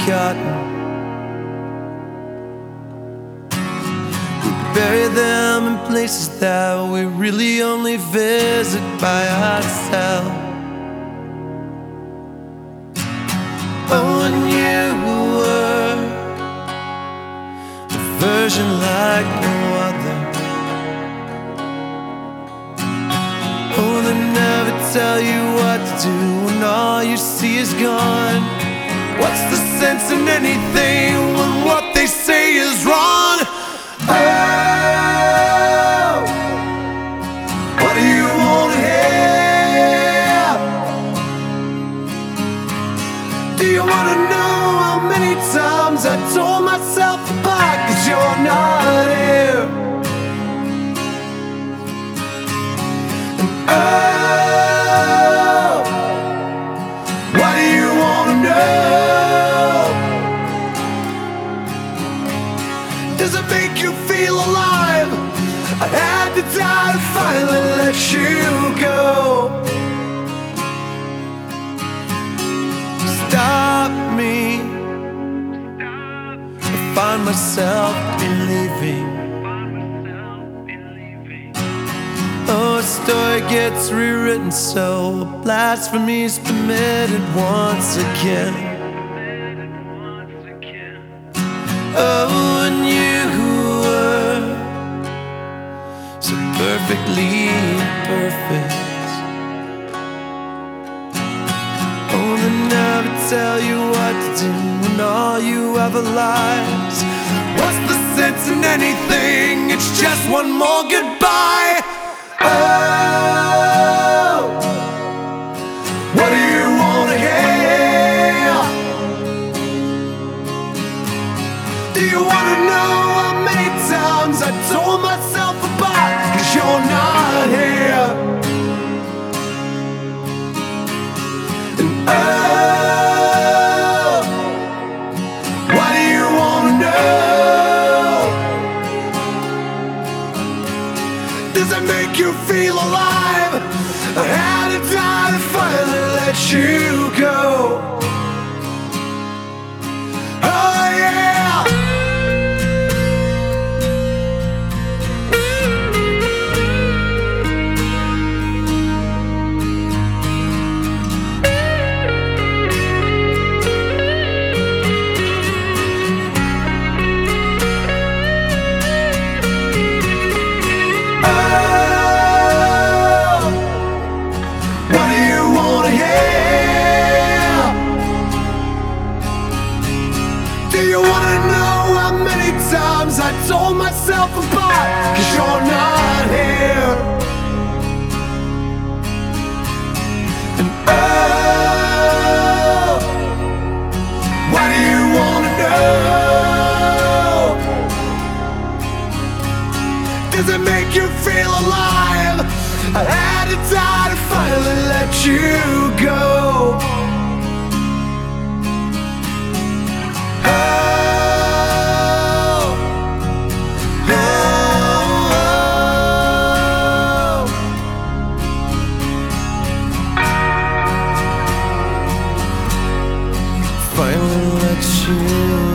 forgotten. We bury them in places that we really only visit by ourselves. Oh, and you were a version like no other. Oh, they never tell you what to do when all you see is gone. What's the sense in anything when what they say is wrong? Oh, what do you want to hear? Do you want to know how many times I tore myself apart 'cause you're not here? And oh, what do you want to know? Does it make you feel alive? I had to die to finally let you go. Stop me. I find myself believing. Oh, a story gets rewritten so blasphemy's permitted once again. Oh, and you were so perfectly perfect. Oh, they never tell you what to do when all you ever lies. What's the sense in anything? It's just one more goodbye. Oh, what do you want to hear? Do you want to know how many times I tore myself apart 'cause you're not here? And oh, what do you want to know? Does it make you feel alive? I had to die to finally let you go. Oh yeah. Do you wanna know how many times I tore myself apart 'cause you're not here? And oh, what do you wanna know? Does it make you feel alive? I had to die to finally let you go. Finally let you